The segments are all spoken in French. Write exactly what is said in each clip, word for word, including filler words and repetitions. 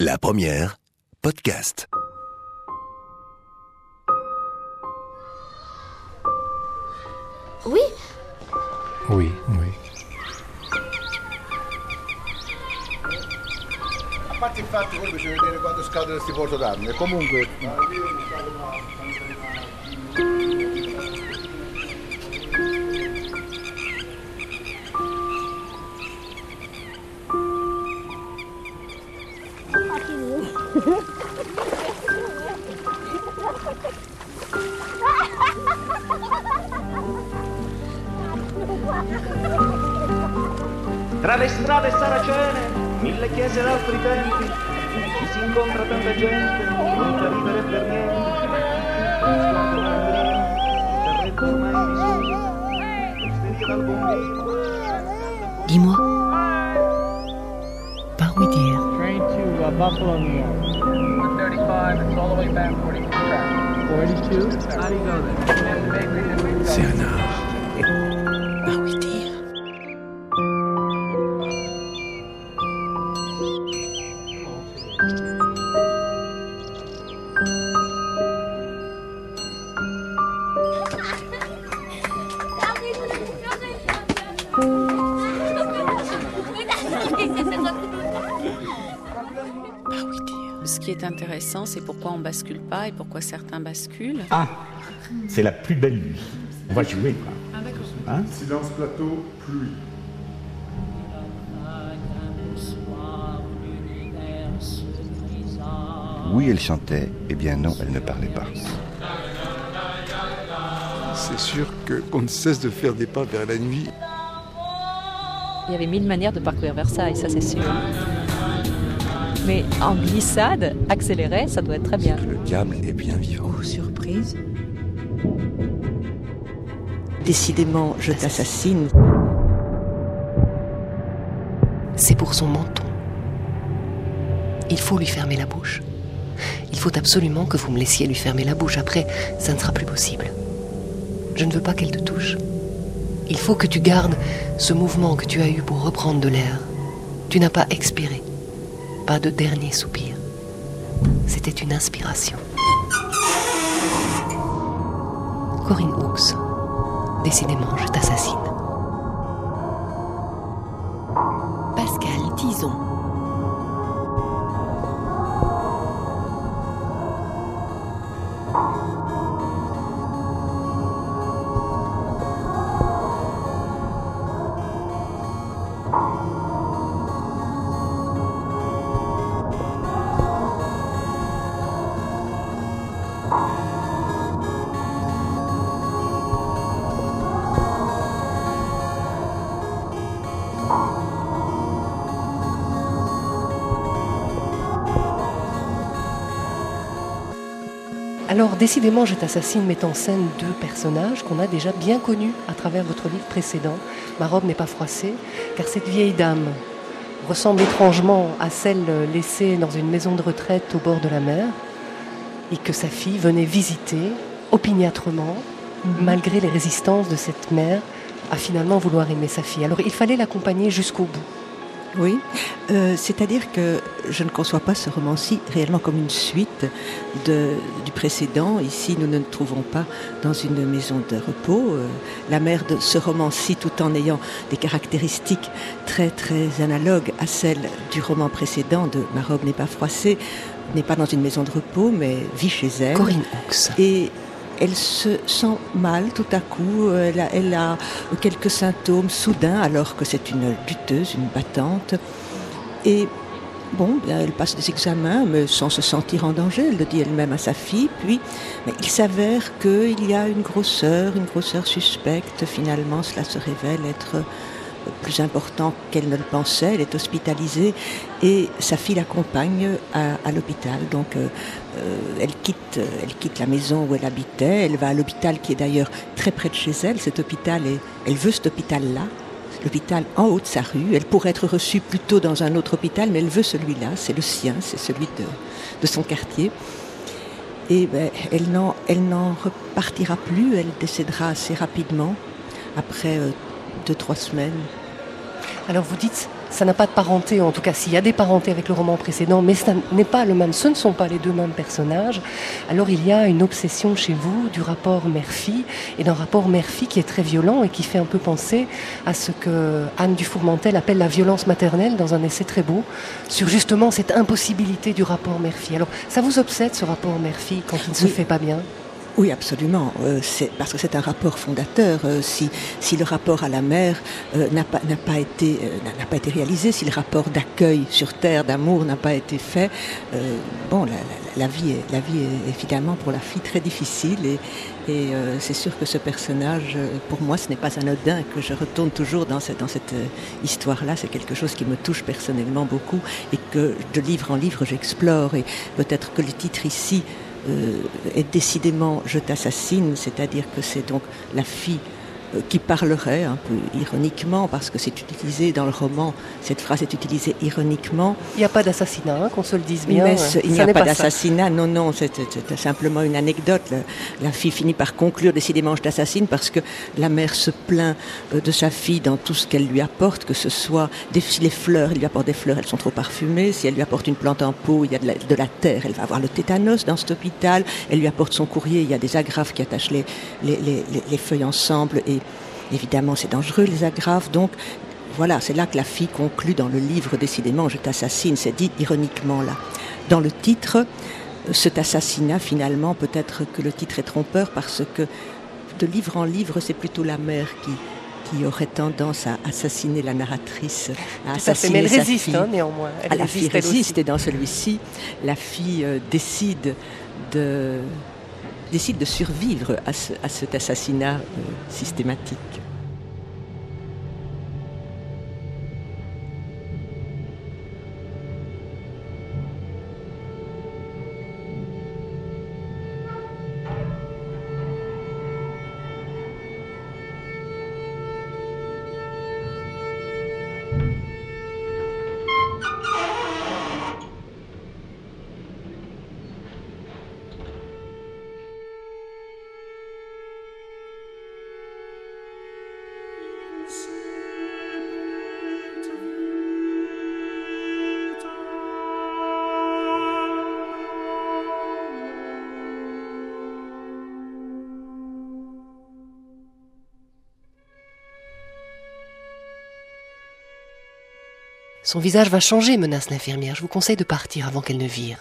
La première, podcast. Oui. Oui, oui. A parte il fatto che bisogna vedere quando scade questi portodanni e comunque Tra le strade saracene, mille chiese ed altri tempi, ci si incontra tanta gente, non fa ridere per niente. Sguardo malandrino, terretto ormai disuso, osteria dal bombino. Dis-moi, par où dire? Train to uh, Buffalo, New York. one thirty-five, it's all the way back, forty-two traffic. forty-two? How do you go there? C'est un art. Par où dire? Ce qui est intéressant, c'est pourquoi on ne bascule pas et pourquoi certains basculent. Ah, c'est la plus belle nuit. On va jouer, quoi. Ah, d'accord. Hein? silence plateau, pluie. Oui, elle chantait, eh bien non, elle ne parlait pas. C'est sûr que qu'on ne cesse de faire des pas vers la nuit. Il y avait mille manières de parcourir Versailles, ça c'est sûr. Mais en glissade, accélérée, ça doit être très bien. Le diable est bien vivant. Oh, surprise. Décidément, je t'assassine. C'est pour son menton. Il faut lui fermer la bouche. Il faut absolument que vous me laissiez lui fermer la bouche. Après, ça ne sera plus possible. Je ne veux pas qu'elle te touche. Il faut que tu gardes ce mouvement que tu as eu pour reprendre de l'air. Tu n'as pas expiré. Pas de dernier soupir. C'était une inspiration. Corinne Hooks. Décidément, je t'assassine. Pascal Tison. Alors, décidément, je t'assassine met en scène deux personnages qu'on a déjà bien connus à travers votre livre précédent. Ma robe n'est pas froissée, car cette vieille dame ressemble étrangement à celle laissée dans une maison de retraite au bord de la mer et que sa fille venait visiter opiniâtrement, mmh. malgré les résistances de cette mère, à finalement vouloir aimer sa fille. Alors, il fallait l'accompagner jusqu'au bout. Oui, euh, c'est-à-dire que je ne conçois pas ce roman-ci réellement comme une suite de, du précédent. Ici, nous ne nous trouvons pas dans une maison de repos. Euh, la mère de ce roman-ci, tout en ayant des caractéristiques très très analogues à celles du roman précédent de Ma robe n'est pas froissée, n'est pas dans une maison de repos, mais vit chez elle. Corinne Hooks. Et elle se sent mal tout à coup, elle a, elle a quelques symptômes soudains alors que c'est une lutteuse, une battante. Et bon, bien, elle passe des examens mais sans se sentir en danger, elle le dit elle-même à sa fille. Puis mais il s'avère qu'il y a une grosseur, une grosseur suspecte. Finalement, cela se révèle être plus important qu'elle ne le pensait. Elle est hospitalisée et sa fille l'accompagne à, à l'hôpital. Donc euh, euh, elle quitte, elle quitte la maison où elle habitait. Elle va à l'hôpital qui est d'ailleurs très près de chez elle. Cet hôpital est, elle veut cet hôpital-là, l'hôpital en haut de sa rue. Elle pourrait être reçue plutôt dans un autre hôpital, mais elle veut celui-là. C'est le sien, c'est celui de, de son quartier. Et ben, elle n'en, elle n'en repartira plus. Elle décédera assez rapidement après. Euh, deux, trois semaines. Alors vous dites, ça n'a pas de parenté, en tout cas s'il y a des parentés avec le roman précédent, mais ce n'est pas le même, ce ne sont pas les deux mêmes personnages, alors il y a une obsession chez vous du rapport mère-fille, et d'un rapport mère-fille qui est très violent et qui fait un peu penser à ce que Anne Dufourmentel appelle la violence maternelle dans un essai très beau, sur justement cette impossibilité du rapport mère-fille. Alors ça vous obsède ce rapport mère-fille quand il ne se oui. fait pas bien ? Oui, absolument. Euh, c'est, parce que c'est un rapport fondateur. Euh, si, si le rapport à la mère euh, n'a pas, n'a pas été, euh, n'a pas été réalisé, si le rapport d'accueil sur terre, d'amour n'a pas été fait, euh, bon, la, la, la vie, est, la vie est évidemment pour la fille très difficile. Et, et euh, c'est sûr que ce personnage, pour moi, ce n'est pas anodin, que je retourne toujours dans cette, dans cette euh, histoire-là. C'est quelque chose qui me touche personnellement beaucoup et que de livre en livre, j'explore. Et peut-être que le titre ici Euh, est décidément Je t'assassine, c'est-à-dire que c'est donc la fille euh, qui parlerait un peu ironiquement, parce que c'est utilisé dans le roman, cette phrase est utilisée ironiquement. Il n'y a pas d'assassinat, hein, qu'on se le dise bien. Mais ce, il n'y a pas, pas d'assassinat, ça. non, non, c'est, c'est, c'est simplement une anecdote. La, la fille finit par conclure décidément Je t'assassine parce que la mère se plaint euh, de sa fille dans tout ce qu'elle lui apporte, que ce soit des, si les fleurs, elle lui apporte des fleurs, elles sont trop parfumées, si elle lui apporte une plante en pot, il y a de la, de la terre, elle va avoir le tétanos dans cet hôpital, elle lui apporte son courrier, il y a des agrafes qui attachent les, les, les, les feuilles ensemble et évidemment c'est dangereux les agrafes, donc voilà, c'est là que la fille conclut dans le livre décidément Je t'assassine, c'est dit ironiquement là. Dans le titre, cet assassinat finalement, peut-être que le titre est trompeur parce que de livre en livre, c'est plutôt la mère qui qui aurait tendance à assassiner la narratrice, à assassiner mais elle sa résiste, fille. Hein, néanmoins. Elle ah, la résiste, fille elle résiste, aussi. Et dans celui-ci, la fille euh, décide de décide de survivre à, ce, à cet assassinat euh, systématique. Son visage va changer, menace l'infirmière. Je vous conseille de partir avant qu'elle ne vire.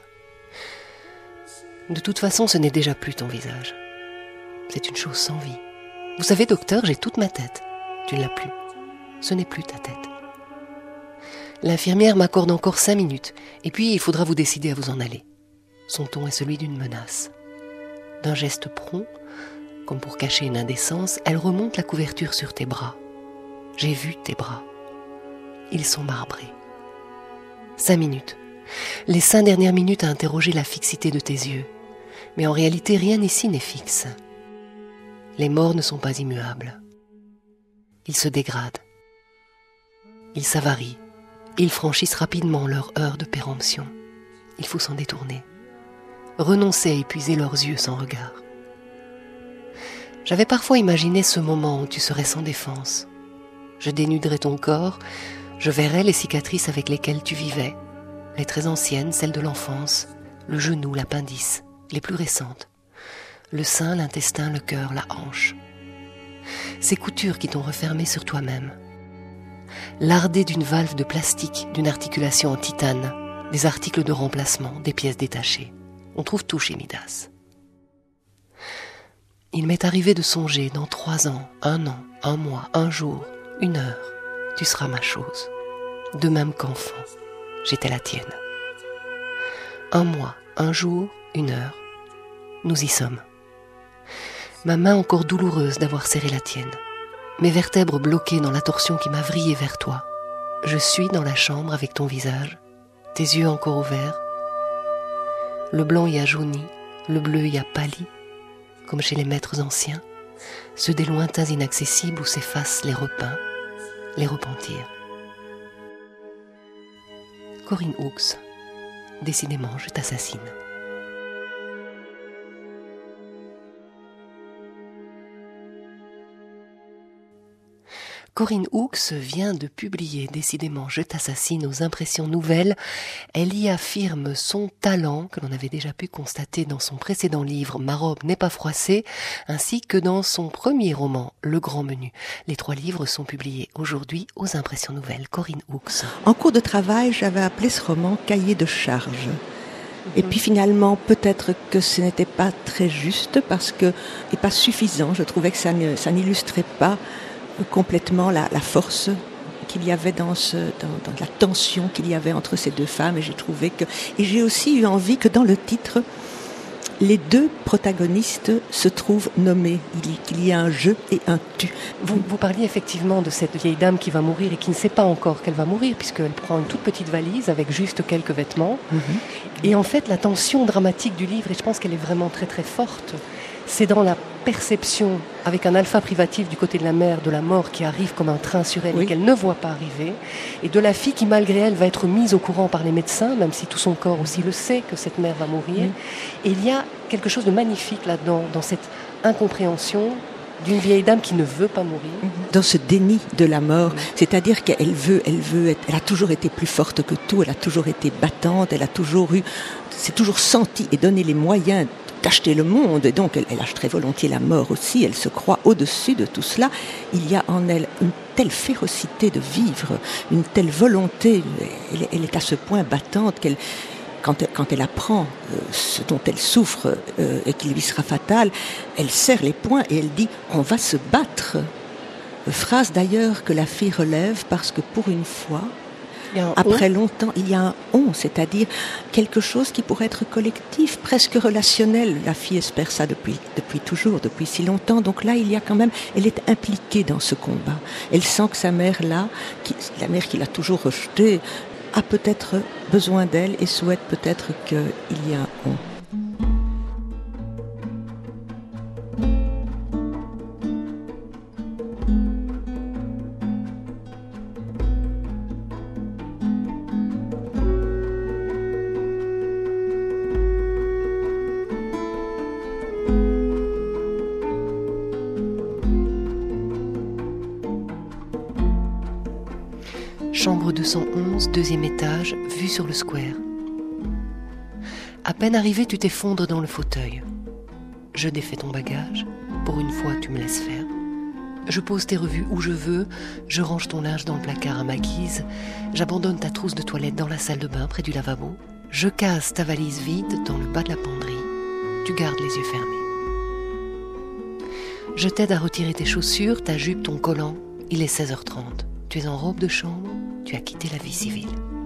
De toute façon, ce n'est déjà plus ton visage. C'est une chose sans vie. Vous savez, docteur, j'ai toute ma tête. Tu ne l'as plus. Ce n'est plus ta tête. L'infirmière m'accorde encore cinq minutes, et puis il faudra vous décider à vous en aller. Son ton est celui d'une menace. D'un geste prompt, comme pour cacher une indécence, elle remonte la couverture sur tes bras. J'ai vu tes bras. Ils sont marbrés. Cinq minutes. Les cinq dernières minutes à interroger la fixité de tes yeux. Mais en réalité, rien ici n'est fixe. Les morts ne sont pas immuables. Ils se dégradent. Ils s'avarient. Ils franchissent rapidement leur heure de péremption. Il faut s'en détourner. Renoncer à épuiser leurs yeux sans regard. J'avais parfois imaginé ce moment où tu serais sans défense. Je dénuderais ton corps, je verrais les cicatrices avec lesquelles tu vivais, les très anciennes, celles de l'enfance, le genou, l'appendice, les plus récentes, le sein, l'intestin, le cœur, la hanche. Ces coutures qui t'ont refermé sur toi-même. Lardé d'une valve de plastique, d'une articulation en titane, des articles de remplacement, des pièces détachées. On trouve tout chez Midas. Il m'est arrivé de songer dans trois ans, un an, un mois, un jour, une heure, tu seras ma chose. De même qu'enfant, j'étais la tienne. Un mois, un jour, une heure, nous y sommes. Ma main encore douloureuse d'avoir serré la tienne. Mes vertèbres bloquées dans la torsion qui m'a vrillé vers toi. Je suis dans la chambre avec ton visage, tes yeux encore ouverts. Le blanc y a jauni, le bleu y a pâli, comme chez les maîtres anciens, ceux des lointains inaccessibles où s'effacent les repeints, les repentirs. Corinne Hooks, décidément, je t'assassine. Corinne Hooks vient de publier Décidément, je t'assassine aux impressions nouvelles. Elle y affirme son talent que l'on avait déjà pu constater dans son précédent livre Ma robe n'est pas froissée, ainsi que dans son premier roman Le Grand Menu. Les trois livres sont publiés aujourd'hui aux impressions nouvelles. Corinne Hooks. En cours de travail, j'avais appelé ce roman Cahier de charge. Et puis finalement, peut-être que ce n'était pas très juste parce que, et pas suffisant, je trouvais que ça, ne, ça n'illustrait pas complètement la, la force qu'il y avait dans, ce, dans, dans la tension qu'il y avait entre ces deux femmes. Et j'ai trouvé que, et j'ai aussi eu envie que dans le titre, les deux protagonistes se trouvent nommés, qu'il y a un je et un tu. Vous, vous parliez effectivement de cette vieille dame qui va mourir et qui ne sait pas encore qu'elle va mourir puisqu'elle prend une toute petite valise avec juste quelques vêtements. Mm-hmm. Et en fait, la tension dramatique du livre, et je pense qu'elle est vraiment très très forte, c'est dans la perception, avec un alpha privatif du côté de la mère, de la mort qui arrive comme un train sur elle oui. et qu'elle ne voit pas arriver, et de la fille qui, malgré elle, va être mise au courant par les médecins, même si tout son corps aussi le sait que cette mère va mourir. Oui. Et il y a quelque chose de magnifique là-dedans, dans cette incompréhension d'une vieille dame qui ne veut pas mourir. Dans ce déni de la mort, oui. c'est-à-dire qu'elle veut, elle veut être, elle a toujours été plus forte que tout, elle a toujours été battante, elle a toujours eu, s'est toujours sentie et donné les moyens d'acheter le monde, et donc elle, elle achèterait volontiers la mort aussi, elle se croit au-dessus de tout cela. Il y a en elle une telle férocité de vivre, une telle volonté, elle, elle est à ce point battante qu'elle, quand elle, quand elle apprend euh, ce dont elle souffre euh, et qui lui sera fatal, elle serre les poings et elle dit « on va se battre ». Phrase d'ailleurs que la fille relève parce que pour une fois, après on. longtemps, il y a un « on », c'est-à-dire quelque chose qui pourrait être collectif, presque relationnel. La fille espère ça depuis, depuis toujours, depuis si longtemps. Donc là, il y a quand même, elle est impliquée dans ce combat. Elle sent que sa mère, là, qui, la mère qui l'a toujours rejetée, a peut-être besoin d'elle et souhaite peut-être qu'il y ait un « on ». Chambre deux cent onze, deuxième étage, vue sur le square. À peine arrivé, tu t'effondres dans le fauteuil. Je défais ton bagage. Pour une fois, tu me laisses faire. Je pose tes revues où je veux. Je range ton linge dans le placard à ma guise. J'abandonne ta trousse de toilette dans la salle de bain près du lavabo. Je casse ta valise vide dans le bas de la penderie. Tu gardes les yeux fermés. Je t'aide à retirer tes chaussures, ta jupe, ton collant. Il est seize heures trente. Tu es en robe de chambre, tu as quitté la vie civile.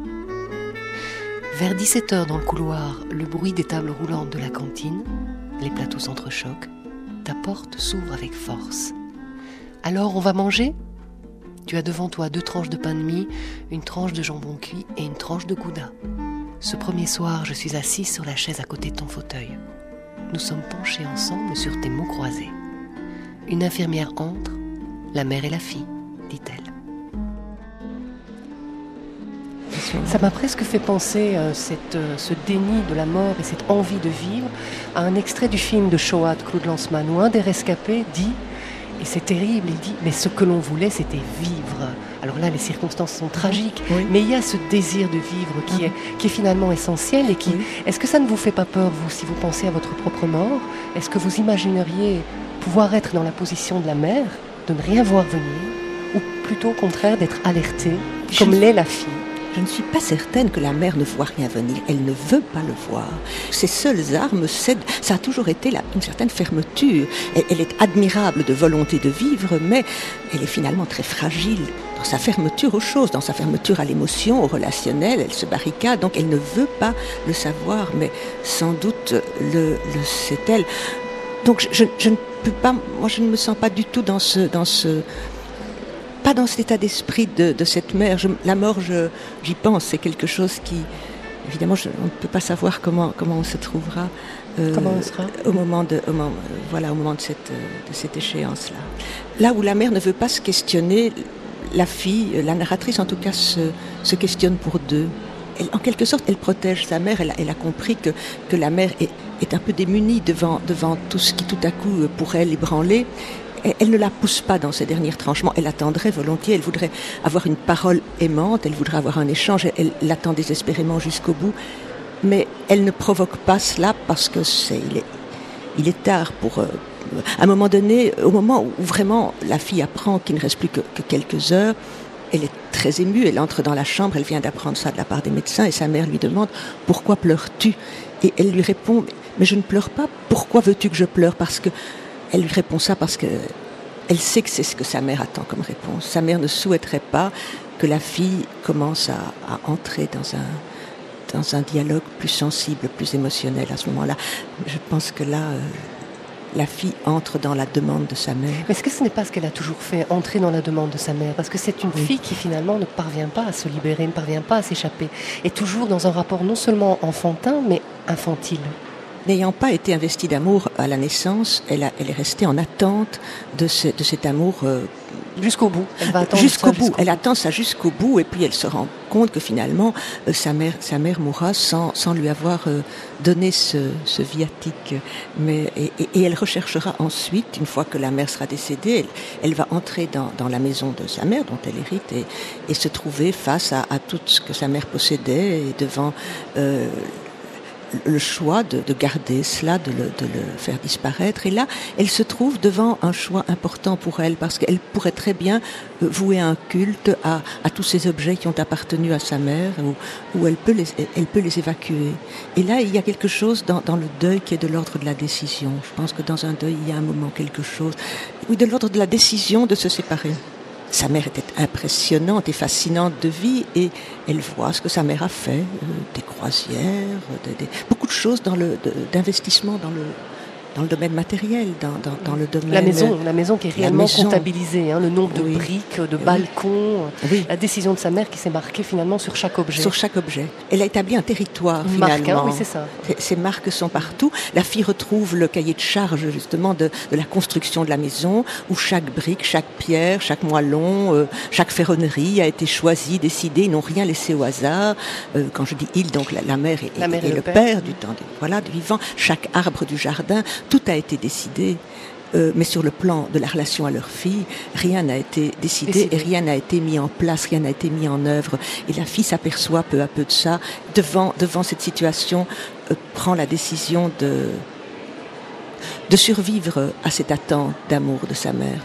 Vers dix-sept heures dans le couloir, le bruit des tables roulantes de la cantine, les plateaux s'entrechoquent, ta porte s'ouvre avec force. Alors on va manger ? Tu as devant toi deux tranches de pain de mie, une tranche de jambon cuit et une tranche de gouda. Ce premier soir, je suis assise sur la chaise à côté de ton fauteuil. Nous sommes penchés ensemble sur tes mots croisés. Une infirmière entre, la mère et la fille, dit-elle. Ça m'a presque fait penser, euh, cette, euh, ce déni de la mort et cette envie de vivre, à un extrait du film de Shoah de Claude Lanzmann, où un des rescapés dit, et c'est terrible, il dit, mais ce que l'on voulait, c'était vivre. Alors là, les circonstances sont tragiques, oui. mais il y a ce désir de vivre qui, ah. est, qui est finalement essentiel. Et qui, oui. Est-ce que ça ne vous fait pas peur, vous, si vous pensez à votre propre mort ? Est-ce que vous imagineriez pouvoir être dans la position de la mère, de ne rien voir venir, ou plutôt au contraire d'être alertée, comme Je... l'est la fille ? Je ne suis pas certaine que la mère ne voit rien venir. Elle ne veut pas le voir. Ses seules armes cèdent. Ça a toujours été là, une certaine fermeture. Elle, elle est admirable de volonté de vivre, mais elle est finalement très fragile dans sa fermeture aux choses, dans sa fermeture à l'émotion, au relationnel. Elle se barricade, donc elle ne veut pas le savoir, mais sans doute le, le sait-elle. Donc je, je, je ne peux pas. Moi, je ne me sens pas du tout dans ce dans ce pas dans cet état d'esprit de, de cette mère. Je, la mort, je, j'y pense, c'est quelque chose qui, évidemment, je, on ne peut pas savoir comment, comment on se trouvera. Euh, comment on sera au moment de, au moment, voilà, au moment de cette, de cette échéance-là. Là où la mère ne veut pas se questionner, la fille, la narratrice en tout cas, se, se questionne pour deux. Elle, en quelque sorte, elle protège sa mère. Elle, elle a compris que, que la mère est, est un peu démunie devant, devant tout ce qui, tout à coup, pour elle, ébranlé. elle, elle ne la pousse pas dans ses derniers tranchements. Elle attendrait volontiers, elle voudrait avoir une parole aimante, elle voudrait avoir un échange, elle, elle l'attend désespérément jusqu'au bout. Mais elle ne provoque pas cela parce que c'est, il est, il est tard pour... Euh, à un moment donné, au moment où vraiment la fille apprend qu'il ne reste plus que, que quelques heures, elle est très émue, elle entre dans la chambre, elle vient d'apprendre ça de la part des médecins et sa mère lui demande « Pourquoi pleures-tu » Et elle lui répond « Mais je ne pleure pas, pourquoi veux-tu que je pleure ?» Parce que elle lui répond ça parce que elle sait que c'est ce que sa mère attend comme réponse. Sa mère ne souhaiterait pas que la fille commence à, à entrer dans un, dans un dialogue plus sensible, plus émotionnel à ce moment-là. Je pense que là... Euh, la fille entre dans la demande de sa mère. Mais est-ce que ce n'est pas ce qu'elle a toujours fait, entrer dans la demande de sa mère? Parce que c'est une oui. fille qui finalement ne parvient pas à se libérer, ne parvient pas à s'échapper, est toujours dans un rapport non seulement enfantin, mais infantile. N'ayant pas été investie d'amour à la naissance, elle, a, elle est restée en attente de, ce, de cet amour... Euh, jusqu'au bout. Elle va attendre jusqu'au ça bout. Jusqu'au elle bout. attend ça jusqu'au bout et puis elle se rend compte que finalement euh, sa mère, sa mère mourra sans, sans lui avoir euh, donné ce, ce viatique. Mais et, et, et elle recherchera ensuite, une fois que la mère sera décédée, elle, elle va entrer dans, dans la maison de sa mère dont elle hérite et, et se trouver face à, à tout ce que sa mère possédait et devant euh, le choix de, de garder cela, de le, de le faire disparaître. Et là, elle se trouve devant un choix important pour elle, parce qu'elle pourrait très bien vouer un culte à, à tous ces objets qui ont appartenu à sa mère, où, où elle, peut les, elle peut les évacuer. Et là, il y a quelque chose dans, dans le deuil qui est de l'ordre de la décision. Je pense que dans un deuil, il y a un moment quelque chose, oui, de l'ordre de la décision de se séparer. Sa mère était impressionnante et fascinante de vie et elle voit ce que sa mère a fait, euh, des croisières, des, des, beaucoup de choses dans le, de, d'investissement dans le, dans le domaine matériel, dans, dans, dans le domaine... La maison, la maison qui est réellement maison. comptabilisée, hein, le nombre de oui. briques, de oui. balcons, oui. la décision de sa mère qui s'est marquée finalement sur chaque objet. Sur chaque objet. Elle a établi un territoire Une marque, finalement. hein, oui, c'est ça. Ces marques sont partout. La fille retrouve le cahier de charge justement de, de la construction de la maison, où chaque brique, chaque pierre, chaque moellon, euh, chaque ferronnerie a été choisie, décidée. Ils n'ont rien laissé au hasard. Euh, quand je dis ils, donc la, la mère et, la mère et, et le, le père, père du temps, de, voilà, du vivant. Chaque arbre du jardin, tout a été décidé. Euh, mais sur le plan de la relation à leur fille, rien n'a été décidé, décidé et rien n'a été mis en place, rien n'a été mis en œuvre. Et la fille s'aperçoit peu à peu de ça, devant, devant cette situation, euh, prend la décision de, de survivre à cette attente d'amour de sa mère.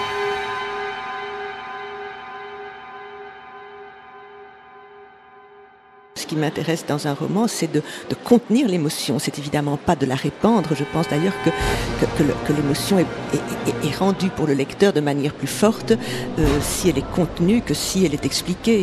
Ce qui m'intéresse dans un roman, c'est de, de contenir l'émotion. C'est évidemment pas de la répandre. Je pense d'ailleurs que, que, que, le, que l'émotion est, est, est rendue pour le lecteur de manière plus forte euh, si elle est contenue que si elle est expliquée.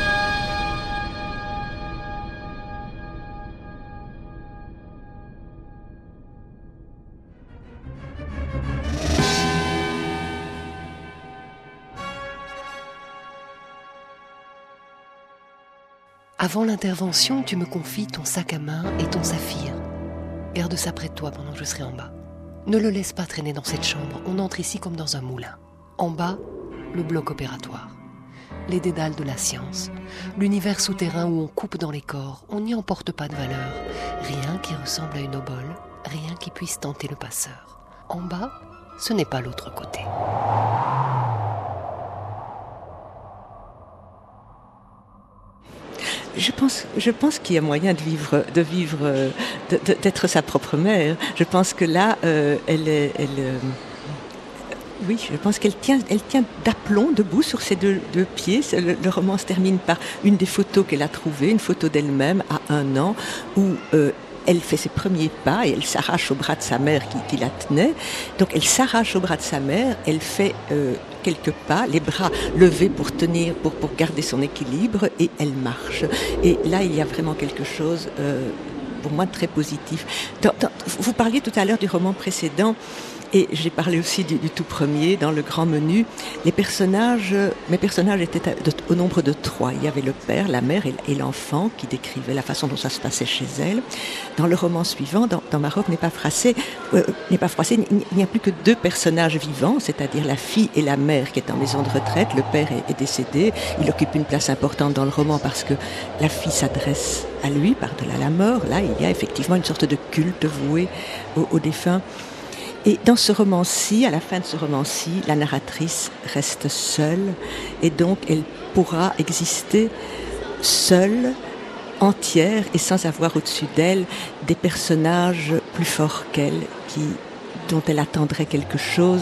Avant l'intervention, tu me confies ton sac à main et ton saphir. Garde ça près de toi pendant que je serai en bas. Ne le laisse pas traîner dans cette chambre. On entre ici comme dans un moulin. En bas, le bloc opératoire. Les dédales de la science. L'univers souterrain où on coupe dans les corps. On n'y emporte pas de valeur. Rien qui ressemble à une obole. Rien qui puisse tenter le passeur. En bas, ce n'est pas l'autre côté. Je pense, je pense qu'il y a moyen de vivre, de vivre, de, de, d'être sa propre mère. Je pense que là, euh, elle, est, elle, euh, oui, je pense qu'elle tient, elle tient d'aplomb debout sur ses deux, deux pieds. Le, le roman se termine par une des photos qu'elle a trouvées, une photo d'elle-même à un an, où euh, elle fait ses premiers pas et elle s'arrache au bras de sa mère qui, qui la tenait. Donc elle s'arrache au bras de sa mère, elle fait euh, quelques pas, les bras levés pour tenir, pour, pour garder son équilibre, et elle marche. Et là, il y a vraiment quelque chose, euh, pour moi, de très positif. Dans, dans, vous parliez tout à l'heure du roman précédent, et j'ai parlé aussi du, du tout premier, dans le grand menu. Les personnages, mes personnages étaient de, au nombre de trois. Il y avait le père, la mère et, et l'enfant qui décrivaient la façon dont ça se passait chez elle. Dans le roman suivant, dans, dans Ma robe n'est pas froissée, euh, n'est pas froissée, il n'y a plus que deux personnages vivants, c'est-à-dire la fille et la mère qui est en maison de retraite. Le père est, est décédé. Il occupe une place importante dans le roman parce que la fille s'adresse à lui par-delà la mort. Là, il y a effectivement une sorte de culte voué aux, aux défunts. Et dans ce roman-ci, à la fin de ce roman-ci, la narratrice reste seule et donc elle pourra exister seule, entière et sans avoir au-dessus d'elle des personnages plus forts qu'elle, qui, dont elle attendrait quelque chose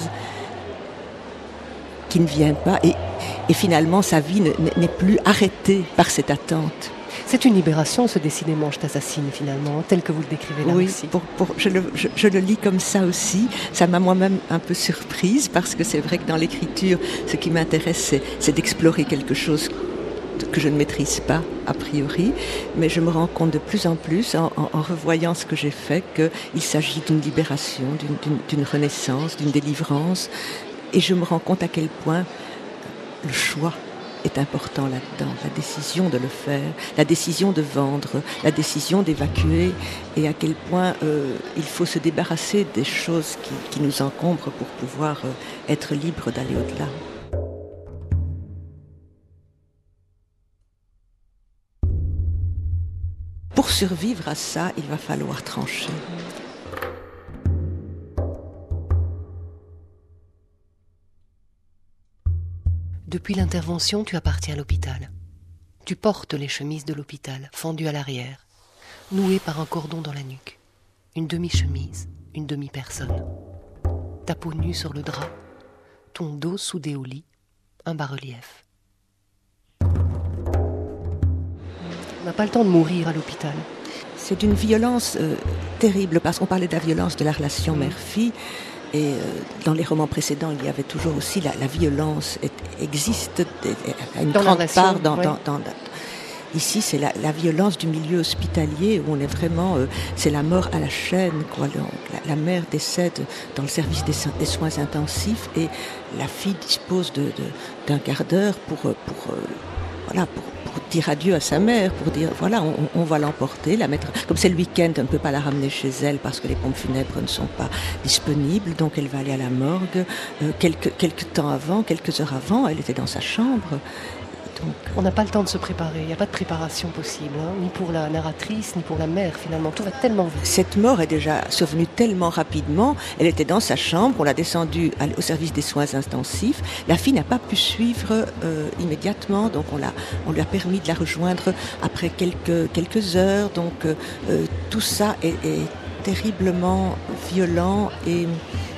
qui ne vient pas. Et, et finalement, sa vie ne, n'est plus arrêtée par cette attente. C'est une libération, ce décidément, je t'assassine, finalement, tel que vous le décrivez là oui, aussi. Pour, pour, je, le, je, je le lis comme ça aussi. Ça m'a moi-même un peu surprise, parce que c'est vrai que dans l'écriture, ce qui m'intéresse, c'est, c'est d'explorer quelque chose que je ne maîtrise pas, a priori. Mais je me rends compte de plus en plus, en, en, en revoyant ce que j'ai fait, qu'il s'agit d'une libération, d'une, d'une, d'une renaissance, d'une délivrance. Et je me rends compte à quel point le choix est important là-dedans, la décision de le faire, la décision de vendre, la décision d'évacuer, et à quel point euh, il faut se débarrasser des choses qui, qui nous encombrent pour pouvoir euh, être libre d'aller au-delà. Pour survivre à ça, il va falloir trancher. Depuis l'intervention, tu appartiens à l'hôpital. Tu portes les chemises de l'hôpital, fendues à l'arrière, nouées par un cordon dans la nuque. Une demi-chemise, une demi-personne. Ta peau nue sur le drap, ton dos soudé au lit, un bas-relief. On n'a pas le temps de mourir à l'hôpital. C'est d'une violence euh, terrible, parce qu'on parlait de la violence de la relation mère-fille. Et dans les romans précédents, il y avait toujours aussi la, la violence est, existe à une dans grande relation, part dans, ouais. dans, dans, dans ici c'est la, la violence du milieu hospitalier où on est vraiment euh, c'est la mort à la chaîne quoi. La, la mère décède dans le service des, des soins intensifs et la fille dispose de, de, d'un quart d'heure pour pour euh, voilà pour pour dire adieu à sa mère, pour dire voilà, on, on va l'emporter, la mettre. Comme c'est le week-end, on ne peut pas la ramener chez elle parce que les pompes funèbres ne sont pas disponibles, donc elle va aller à la morgue. Euh, quelques, quelques temps avant, quelques heures avant, elle était dans sa chambre. Donc, on n'a pas le temps de se préparer, il n'y a pas de préparation possible, hein, ni pour la narratrice, ni pour la mère finalement, tout va tellement vite. Cette mort est déjà survenue tellement rapidement, elle était dans sa chambre, on l'a descendue au service des soins intensifs, la fille n'a pas pu suivre euh, immédiatement, donc on, l'a, on lui a permis de la rejoindre après quelques, quelques heures, donc euh, tout ça est, est terriblement violent et...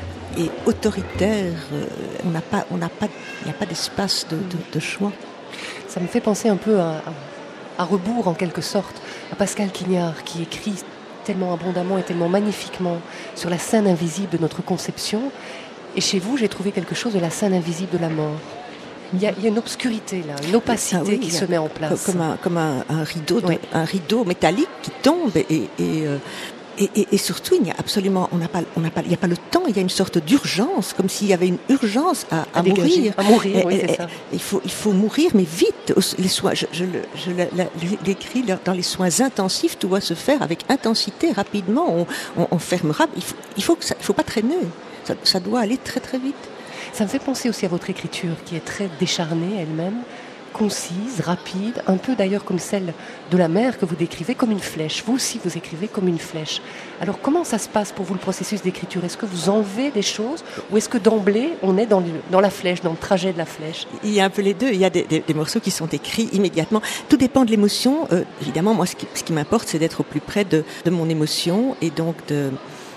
et autoritaire, on n'a pas, on n'a pas, il n'y a pas d'espace de, de, de choix. Ça me fait penser un peu à, à, à rebours en quelque sorte, à Pascal Quignard qui écrit tellement abondamment et tellement magnifiquement sur la scène invisible de notre conception. Et chez vous, j'ai trouvé quelque chose de la scène invisible de la mort. Il y a, il y a une obscurité là, une opacité ah oui, qui se met en place. Comme un, comme un, un, rideau, de, oui. un rideau métallique qui tombe et... et, et euh, Et, et, et surtout, il n'y a absolument, on n'a pas, on n'a pas, il n'y a pas le temps. Il y a une sorte d'urgence, comme s'il y avait une urgence à, à, à mourir. À mourir, et, oui, et, c'est ça. Il faut, il faut mourir, mais vite. Les soins, je, je, je, je l'écris dans les soins intensifs, tout doit se faire avec intensité, rapidement. On, on, on fermera. Il faut, il faut que ça, il faut pas traîner. Ça, ça doit aller très très vite. Ça me fait penser aussi à votre écriture, qui est très décharnée elle-même. Concise, rapide, un peu d'ailleurs comme celle de la mère que vous décrivez comme une flèche. Vous aussi, vous écrivez comme une flèche. Alors, comment ça se passe pour vous, le processus d'écriture ? Est-ce que vous enlevez des choses ou est-ce que d'emblée, on est dans, le, dans la flèche, dans le trajet de la flèche ? Il y a un peu les deux. Il y a des, des, des morceaux qui sont écrits immédiatement. Tout dépend de l'émotion. Euh, évidemment, moi, ce qui, ce qui m'importe, c'est d'être au plus près de, de mon émotion et donc de, de,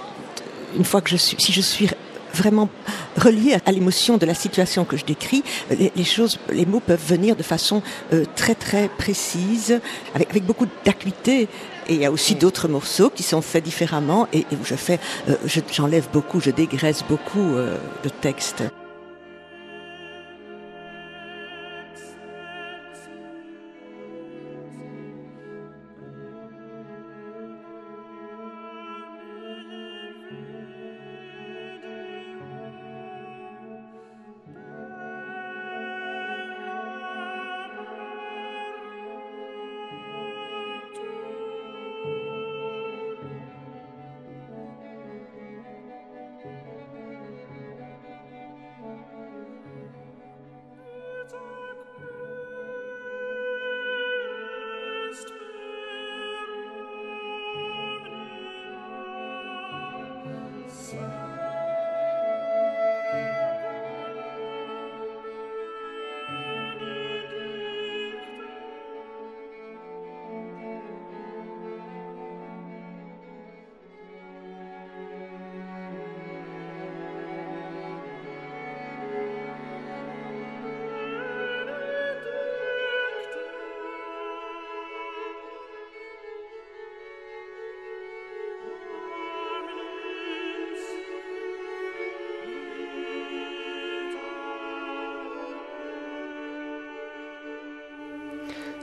une fois que je suis, si je suis vraiment relié à l'émotion de la situation que je décris, les, les choses, les mots peuvent venir de façon euh, très très précise, avec, avec beaucoup d'acuité. Et il y a aussi oui. d'autres morceaux qui sont faits différemment et, et où je fais, euh, je, j'enlève beaucoup, je dégraisse beaucoup euh, le texte.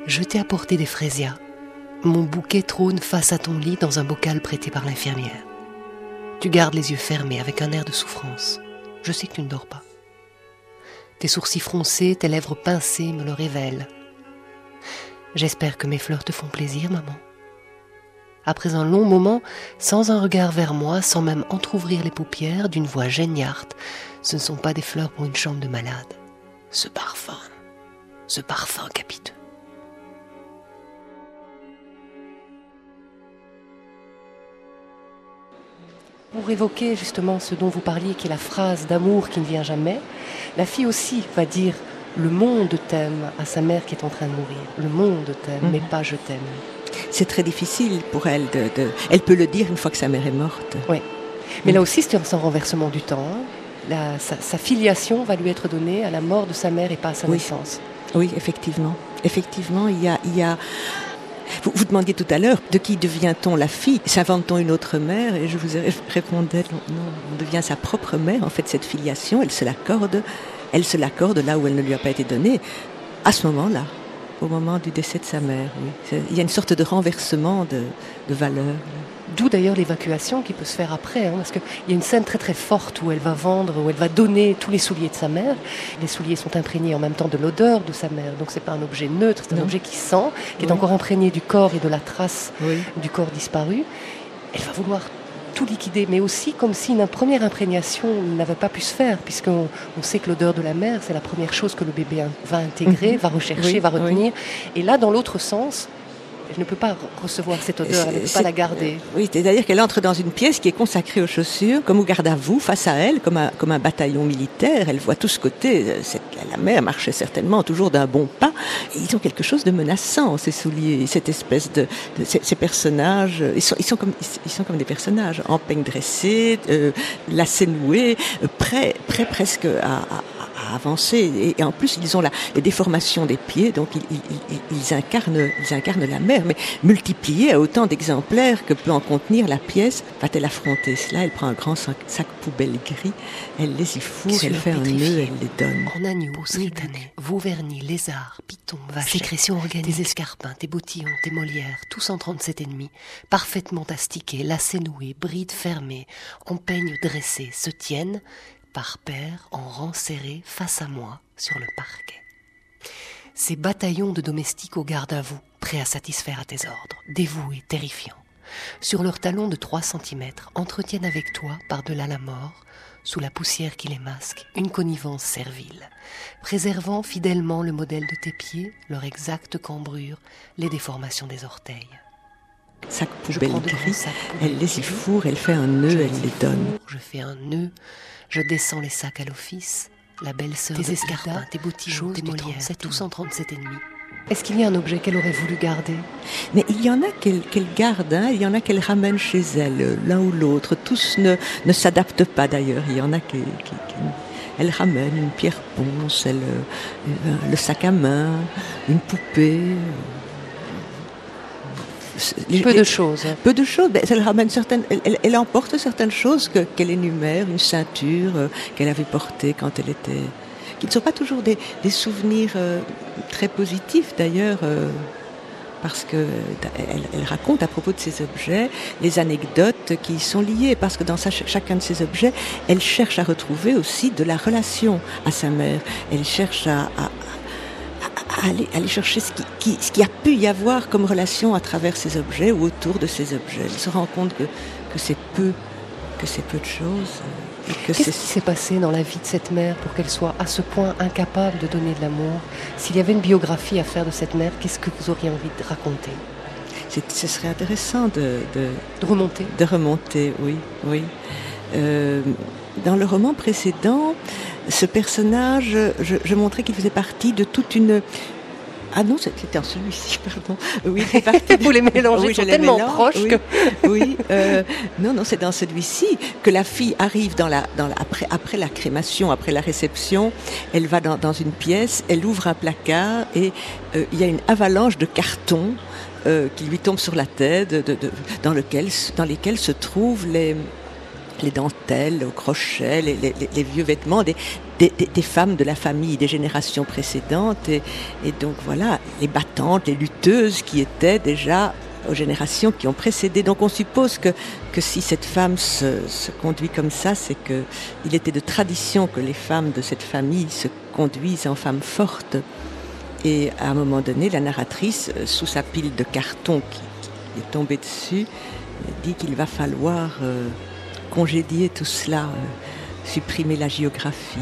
Je t'ai apporté des fraisias. Mon bouquet trône face à ton lit dans un bocal prêté par l'infirmière. Tu gardes les yeux fermés avec un air de souffrance. Je sais que tu ne dors pas. Tes sourcils froncés, tes lèvres pincées me le révèlent. J'espère que mes fleurs te font plaisir, maman. Après un long moment, sans un regard vers moi, sans même entr'ouvrir les paupières, d'une voix geignarde, ce ne sont pas des fleurs pour une chambre de malade. Ce parfum, ce parfum capiteux. Pour évoquer justement ce dont vous parliez, qui est la phrase d'amour qui ne vient jamais, la fille aussi va dire « le monde t'aime » à sa mère qui est en train de mourir. Le monde t'aime, mmh. mais pas « je t'aime ». C'est très difficile pour elle. De, de... Elle peut le dire une fois que sa mère est morte. Oui. Mais mmh. là aussi, c'est un renversement du temps. Hein. La, sa, sa filiation va lui être donnée à la mort de sa mère et pas à sa oui. naissance. Oui, effectivement. Effectivement, il y a... Il y a... Vous, vous demandiez tout à l'heure, de qui devient-on la fille ? S'invente-t-on une autre mère ? Et je vous répondais, non, non, on devient sa propre mère. En fait, cette filiation, elle se l'accorde, elle se l'accorde là où elle ne lui a pas été donnée, à ce moment-là, au moment du décès de sa mère. Oui. Il y a une sorte de renversement de, de valeurs. D'où d'ailleurs l'évacuation qui peut se faire après, hein, parce qu'il y a une scène très très forte où elle va vendre, où elle va donner tous les souliers de sa mère. Les souliers sont imprégnés en même temps de l'odeur de sa mère, donc c'est pas un objet neutre, c'est un non. objet qui sent, qui oui. est encore imprégné du corps et de la trace oui. du corps disparu. Elle va vouloir tout liquider, mais aussi comme si une première imprégnation n'avait pas pu se faire, puisqu'on on sait que l'odeur de la mère, c'est la première chose que le bébé va intégrer, mm-hmm. va rechercher, oui, va retenir. Oui. Et là, dans l'autre sens, je ne peux pas recevoir cette odeur, elle ne peut pas la garder. Oui, c'est-à-dire qu'elle entre dans une pièce qui est consacrée aux chaussures, comme au garde-à-vous, face à elle, comme un, comme un bataillon militaire. Elle voit tout ce côté. C'est, la mère marchait certainement toujours d'un bon pas. Et ils ont quelque chose de menaçant, ces souliers, cette espèce de, de ces, ces personnages. Ils sont, ils sont comme, ils sont comme des personnages en peigne dressée, euh, lacets noués, euh, prêts, prêts presque à, à à avancer, et, et en plus ils ont la, les déformations des pieds, donc ils, ils, ils, incarnent, ils incarnent la mère, mais multipliée à autant d'exemplaires que peut en contenir la pièce. Va-t-elle affronter cela ? Elle prend un grand sac, sac poubelle gris, elle les y fourre, elle fait un nœud, elle les donne. En agneau, sritané, veau vernis, lézard, python, vache, sécrétion organique, tes escarpins, tes bottillons, tes molières, tous cent trente-sept ennemis, parfaitement astiqués, lacets noués, brides fermées, en peigne dressés, se tiennent par paire, en rang serré, face à moi, sur le parquet. Ces bataillons de domestiques au garde-à-vous, prêts à satisfaire à tes ordres, dévoués, terrifiants, sur leurs talons de trois centimètres, entretiennent avec toi, par-delà la mort, sous la poussière qui les masque, une connivence servile, préservant fidèlement le modèle de tes pieds, leur exacte cambrure, les déformations des orteils. Sac poubelle gris, elle les y fourre, elle fait un nœud, elle les donne. Je fais un nœud, je descends les sacs à l'office, la belle-sœur, tes escarpins, tes bottillons, tes molières, tous cent trente-sept ennemis. Est-ce qu'il y a un objet qu'elle aurait voulu garder ? Mais il y en a qu'elle, qu'elle garde, hein, il y en a qu'elle ramène chez elle, l'un ou l'autre. Tous ne, ne s'adaptent pas d'ailleurs. Il y en a qui, qui, qui elle ramène une pierre ponce, elle, euh, le sac à main, une poupée. Peu de choses. Peu de choses. Elle ramène certaines. Elle, elle, elle emporte certaines choses que, qu'elle énumère, une ceinture euh, qu'elle avait portée quand elle était. Qui ne sont pas toujours des, des souvenirs euh, très positifs d'ailleurs, euh, parce que elle, elle raconte à propos de ces objets les anecdotes qui y sont liées, parce que dans sa, chacun de ces objets, elle cherche à retrouver aussi de la relation à sa mère. Elle cherche à, à À aller, aller chercher ce qui, qui, ce qui a pu y avoir comme relation à travers ces objets ou autour de ces objets. Elle se rend compte que, que c'est peu, que c'est peu de choses. Et que Qu'est-ce c'est... qui s'est passé dans la vie de cette mère pour qu'elle soit à ce point incapable de donner de l'amour ? S'il y avait une biographie à faire de cette mère, qu'est-ce que vous auriez envie de raconter ? c'est, Ce serait intéressant de, de, de remonter. De remonter, oui, oui. Euh, dans le roman précédent, ce personnage, je, je montrais qu'il faisait partie de toute une... Ah non, c'était en celui-ci, pardon. Oui, il fait partie de... Vous les mélangez, oui, ils sont tellement mélange, proches oui, que... oui, euh, non, non, c'est dans celui-ci que la fille arrive dans la, dans la, après, après la crémation, après la réception, elle va dans, dans une pièce, elle ouvre un placard et euh, il y a une avalanche de cartons euh, qui lui tombent sur la tête, de, de, dans, lequel, dans lesquels se trouvent les... les dentelles au crochet, les, les, les vieux vêtements des, des, des femmes de la famille des générations précédentes. Et, et donc voilà, les battantes, les lutteuses qui étaient déjà aux générations qui ont précédé. Donc on suppose que, que si cette femme se, se conduit comme ça, c'est qu'il était de tradition que les femmes de cette famille se conduisent en femmes fortes. Et à un moment donné, la narratrice, sous sa pile de carton qui, qui est tombée dessus, dit qu'il va falloir euh, congédier tout cela, euh, supprimer la géographie.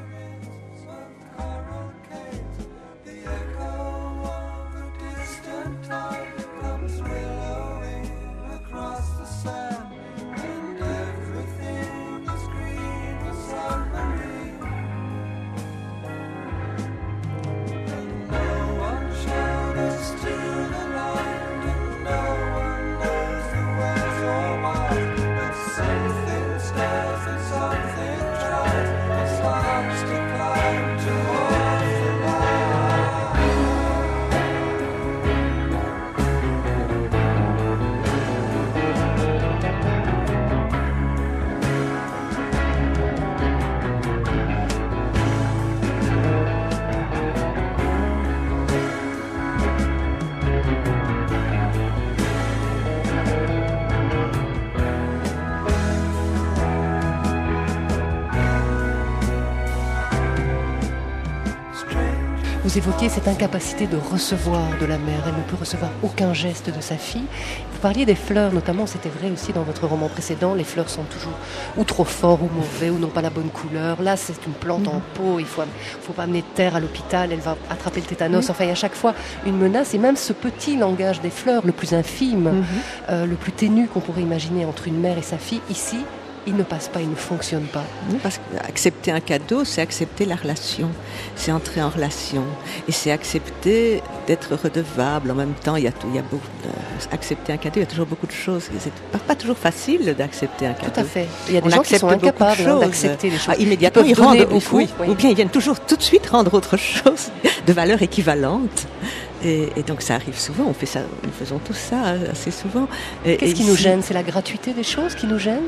Vous évoquiez cette incapacité de recevoir de la mère. Elle ne peut recevoir aucun geste de sa fille. Vous parliez des fleurs, notamment, c'était vrai aussi dans votre roman précédent. Les fleurs sont toujours ou trop forts ou mauvais ou n'ont pas la bonne couleur. Là, c'est une plante mmh. en pot. Il ne faut, faut pas amener de terre à l'hôpital. Elle va attraper le tétanos. Mmh. Enfin, il y a à chaque fois une menace. Et même ce petit langage des fleurs, le plus infime, mmh. euh, le plus ténu qu'on pourrait imaginer entre une mère et sa fille, ici, il ne passe pas, il ne fonctionne pas. Non, parce qu'accepter un cadeau, c'est accepter la relation, c'est entrer en relation, et c'est accepter d'être redevable. En même temps, il y a tout, il y a beaucoup, euh, accepter un cadeau, il y a toujours beaucoup de choses. C'est pas, pas toujours facile d'accepter un cadeau. Tout à fait. Il y a des On gens qui sont incapables hein, d'accepter les choses. Ah, immédiatement, ils, ils rendent beaucoup, oui, oui. Ou bien ils viennent toujours tout de suite rendre autre chose de valeur équivalente. Et, et donc ça arrive souvent. On fait ça, nous faisons tous ça assez souvent. Et, Qu'est-ce et qui ici, nous gêne? C'est la gratuité des choses qui nous gêne?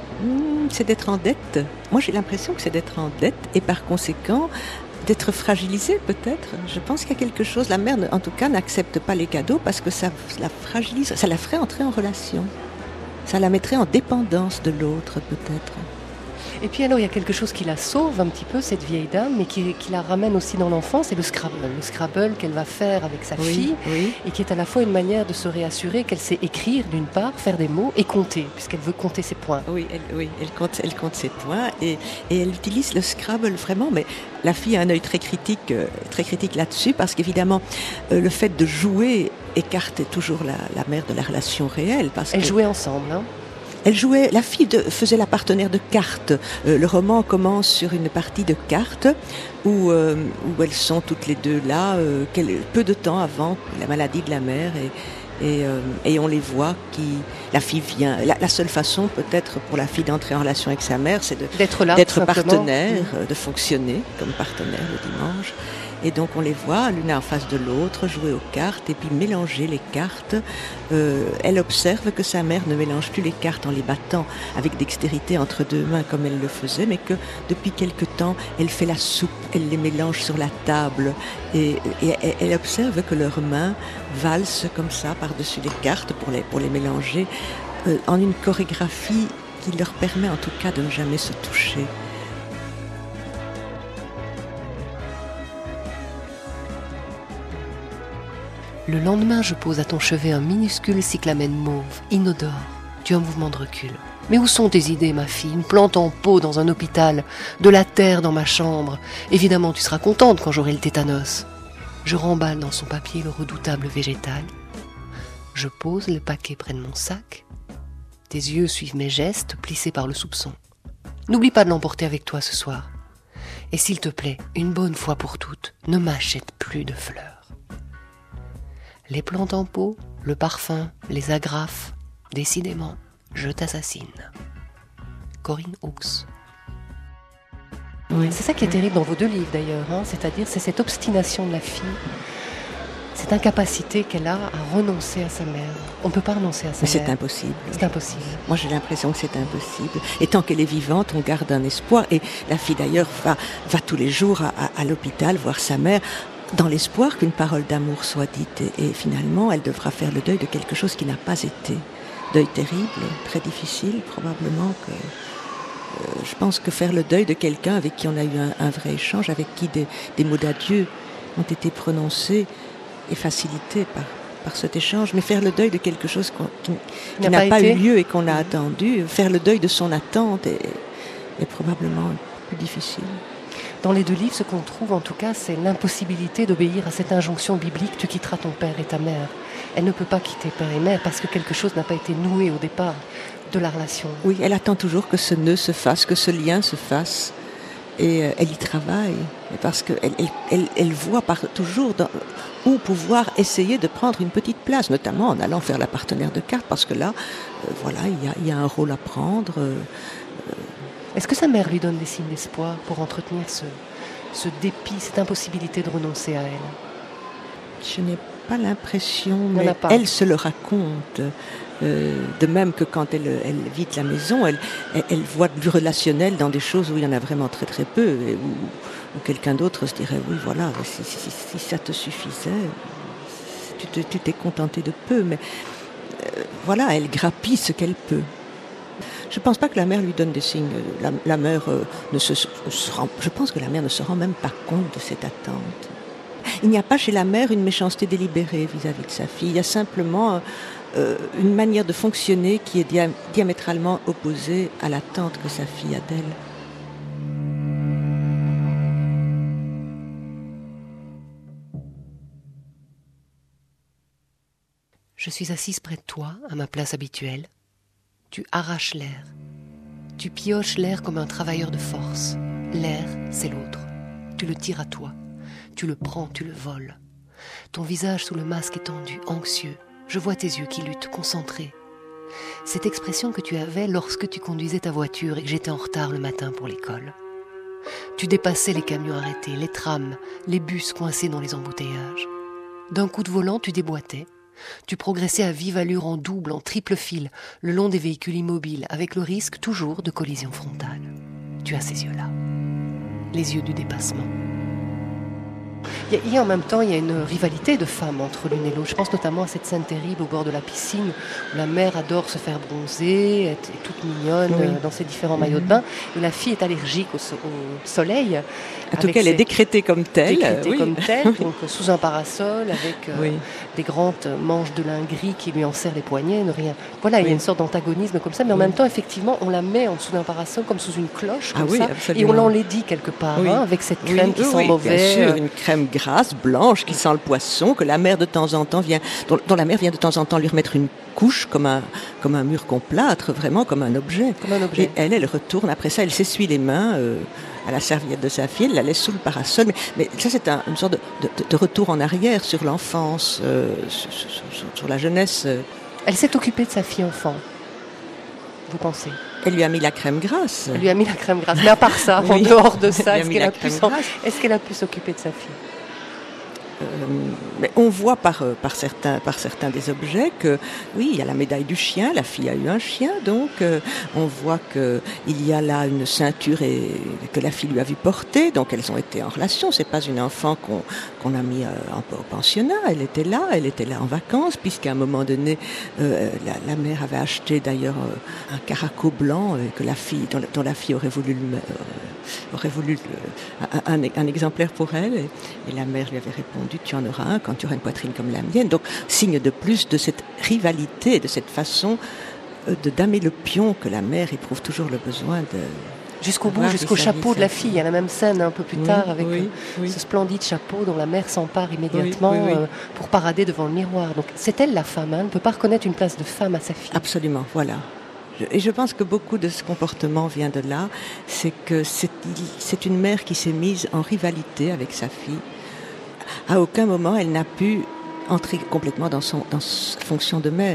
C'est d'être en dette. Moi, j'ai l'impression que c'est d'être en dette et par conséquent d'être fragilisé peut-être. Je pense qu'il y a quelque chose. La mère, en tout cas, n'accepte pas les cadeaux parce que ça la fragilise, ça la ferait entrer en relation. Ça la mettrait en dépendance de l'autre peut-être. Et puis alors, il y a quelque chose qui la sauve un petit peu, cette vieille dame, mais qui, qui la ramène aussi dans l'enfance, c'est le Scrabble. Le Scrabble qu'elle va faire avec sa oui, fille, oui. et qui est à la fois une manière de se réassurer qu'elle sait écrire d'une part, faire des mots et compter, puisqu'elle veut compter ses points. Oui, elle, oui, elle, compte, elle compte ses points, et, et elle utilise le Scrabble vraiment, mais la fille a un œil très critique, euh, très critique là-dessus, parce qu'évidemment, euh, le fait de jouer écarte toujours la, la mère de la relation réelle. Parce Elles que... jouaient ensemble, hein. Elle jouait, la fille de, faisait la partenaire de cartes. Euh, le roman commence sur une partie de cartes où, euh, où elles sont toutes les deux là, euh, quel, peu de temps avant la maladie de la mère, et, et, euh, et on les voit qui, la fille vient. La, la seule façon peut-être pour la fille d'entrer en relation avec sa mère, c'est de, d'être là, d'être partenaire, mmh. de fonctionner comme partenaire le dimanche. Et donc on les voit l'une en face de l'autre jouer aux cartes et puis mélanger les cartes. Euh, elle observe que sa mère ne mélange plus les cartes en les battant avec dextérité entre deux mains comme elle le faisait, mais que depuis quelque temps elle fait la soupe, elle les mélange sur la table et, et, et elle observe que leurs mains valsent comme ça par-dessus les cartes pour les, pour les mélanger euh, en une chorégraphie qui leur permet en tout cas de ne jamais se toucher. Le lendemain, je pose à ton chevet un minuscule cyclamène mauve, inodore. Tu as un mouvement de recul. Mais où sont tes idées, ma fille? Une plante en pot dans un hôpital, de la terre dans ma chambre. Évidemment, tu seras contente quand j'aurai le tétanos. Je remballe dans son papier le redoutable végétal. Je pose le paquet près de mon sac. Tes yeux suivent mes gestes, plissés par le soupçon. N'oublie pas de l'emporter avec toi ce soir. Et s'il te plaît, une bonne fois pour toutes, ne m'achète plus de fleurs. Les plantes en pot, le parfum, les agrafes, décidément, je t'assassine. Corinne Hooks. Oui. C'est ça qui est terrible dans vos deux livres d'ailleurs, hein, c'est-à-dire c'est cette obstination de la fille cette incapacité qu'elle a à renoncer à sa mère. On ne peut pas renoncer à sa Mais mère. c'est impossible. C'est impossible. Moi, j'ai l'impression que c'est impossible. Et tant qu'elle est vivante, on garde un espoir. Et la fille, d'ailleurs, va, va tous les jours à, à, à l'hôpital voir sa mère, dans l'espoir qu'une parole d'amour soit dite. Et, et finalement, elle devra faire le deuil de quelque chose qui n'a pas été. Deuil terrible, très difficile, probablement que... Euh, je pense que faire le deuil de quelqu'un avec qui on a eu un, un vrai échange, avec qui des, des mots d'adieu ont été prononcés, est facilité par, par cet échange. Mais faire le deuil de quelque chose qu'on, qui, qui n'a, n'a pas, pas eu lieu et qu'on a attendu, faire le deuil de son attente est, est probablement plus difficile. Dans les deux livres, ce qu'on trouve en tout cas, c'est l'impossibilité d'obéir à cette injonction biblique « Tu quitteras ton père et ta mère ». Elle ne peut pas quitter père et mère parce que quelque chose n'a pas été noué au départ de la relation. Oui, elle attend toujours que ce nœud se fasse, que ce lien se fasse. Et euh, elle y travaille. Parce qu'elle elle, elle, elle voit par, toujours dans, où pouvoir essayer de prendre une petite place, notamment en allant faire la partenaire de cartes, parce que là, euh, voilà, il y a, il y a un rôle à prendre. Euh, Est-ce que sa mère lui donne des signes d'espoir pour entretenir ce, ce dépit, cette impossibilité de renoncer à elle? Je n'ai pas l'impression, mais elle se le raconte. Euh, de même que quand elle, elle vide la maison, elle, elle, elle voit du relationnel dans des choses où il y en a vraiment très très peu, et où, où quelqu'un d'autre se dirait, oui voilà, si, si, si ça te suffisait, tu, te, tu t'es contenté de peu, mais euh, voilà, elle grappille ce qu'elle peut. Je ne pense pas que la mère lui donne des signes. La, la mère euh, ne se, se rend, je pense que la mère ne se rend même pas compte de cette attente. Il n'y a pas chez la mère une méchanceté délibérée vis-à-vis de sa fille. Il y a simplement euh, une manière de fonctionner qui est dia- diamétralement opposée à l'attente que sa fille a d'elle. Je suis assise près de toi, à ma place habituelle. Tu arraches l'air. Tu pioches l'air comme un travailleur de force. L'air, c'est l'autre. Tu le tires à toi. Tu le prends, tu le voles. Ton visage sous le masque est tendu, anxieux. Je vois tes yeux qui luttent, concentrés. Cette expression que tu avais lorsque tu conduisais ta voiture et que j'étais en retard le matin pour l'école. Tu dépassais les camions arrêtés, les trams, les bus coincés dans les embouteillages. D'un coup de volant, tu déboîtais. Tu progressais à vive allure en double, en triple file, le long des véhicules immobiles, avec le risque toujours de collision frontale. Tu as ces yeux-là, les yeux du dépassement. Et en même temps, il y a une rivalité de femmes entre l'une et l'autre. Je pense notamment à cette scène terrible au bord de la piscine où la mère adore se faire bronzer, est toute mignonne oui. dans ses différents maillots de bain. Et la fille est allergique au, so- au soleil. En tout cas, elle est décrétée comme telle. Décrétée oui. comme telle, donc sous un parasol, avec euh, oui. des grandes manches de lin gris qui lui enserrent les poignets. Ne rien. Voilà, oui. il y a une sorte d'antagonisme comme ça. Mais en oui. même temps, effectivement, on la met en dessous d'un parasol, comme sous une cloche, comme ah, oui, ça. Absolument. Et on l'enlaidit quelque part, oui. hein, avec cette crème oui, qui oui, sent oui, mauvais. Bien sûr, une crème grasse, blanche, qui sent le poisson, que la mère de temps en temps vient, dont, dont la mère vient de temps en temps lui remettre une couche comme un, comme un mur qu'on plâtre, vraiment comme un objet. Comme un objet. Et elle, elle retourne après ça, elle s'essuie les mains euh, à la serviette de sa fille, elle la laisse sous le parasol. Mais, mais ça, c'est un, une sorte de, de, de retour en arrière sur l'enfance, euh, sur, sur, sur, sur la jeunesse. Elle s'est occupée de sa fille enfant, vous pensez? Elle lui a mis la crème grasse. Elle lui a mis la crème grasse. Mais à part ça, oui. en dehors de ça, est-ce qu'elle, a pu est-ce qu'elle a pu s'occuper de sa fille? Euh, mais on voit par, par, certains, par certains des objets que, oui, il y a la médaille du chien, la fille a eu un chien, donc euh, on voit qu'il y a là une ceinture et, que la fille lui a vu porter, donc elles ont été en relation, c'est pas une enfant qu'on, qu'on a mis euh, en, au pensionnat, elle était là, elle était là en vacances, puisqu'à un moment donné, euh, la, la mère avait acheté d'ailleurs euh, un caraco blanc euh, que la fille, dont, dont la fille aurait voulu, le, euh, aurait voulu le, un, un, un exemplaire pour elle, et, et la mère lui avait répondu, tu en auras un quand tu auras une poitrine comme la mienne. Donc, signe de plus de cette rivalité, de cette façon de damer le pion que la mère éprouve toujours le besoin de... Jusqu'au bout, jusqu'au chapeau de la fille. Il y a la même scène un peu plus oui, tard avec oui, oui. ce splendide chapeau dont la mère s'empare immédiatement oui, oui, oui. Euh, pour parader devant le miroir. Donc, c'est elle la femme, hein. Elle ne peut pas reconnaître une place de femme à sa fille. Absolument, voilà. Et je pense que beaucoup de ce comportement vient de là. C'est que c'est, c'est une mère qui s'est mise en rivalité avec sa fille. À aucun moment, elle n'a pu entrer complètement dans, son, dans sa fonction de mère.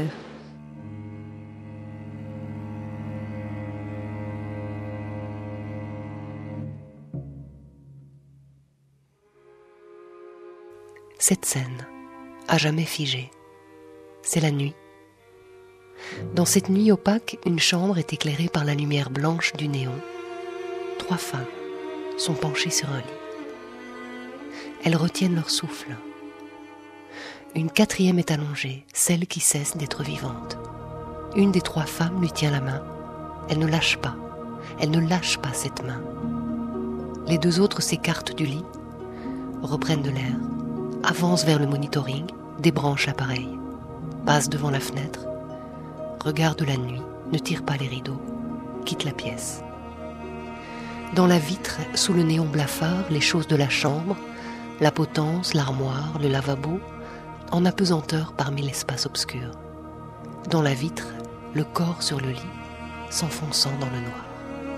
Cette scène, à jamais figée. C'est la nuit. Dans cette nuit opaque, une chambre est éclairée par la lumière blanche du néon. Trois femmes sont penchées sur un lit. Elles retiennent leur souffle. Une quatrième est allongée, celle qui cesse d'être vivante. Une des trois femmes lui tient la main. Elle ne lâche pas. Elle ne lâche pas cette main. Les deux autres s'écartent du lit, reprennent de l'air, avancent vers le monitoring, débranchent l'appareil, passent devant la fenêtre, regardent la nuit, ne tirent pas les rideaux, quittent la pièce. Dans la vitre, sous le néon blafard, les choses de la chambre, la potence, l'armoire, le lavabo, en apesanteur parmi l'espace obscur. Dans la vitre, le corps sur le lit, s'enfonçant dans le noir.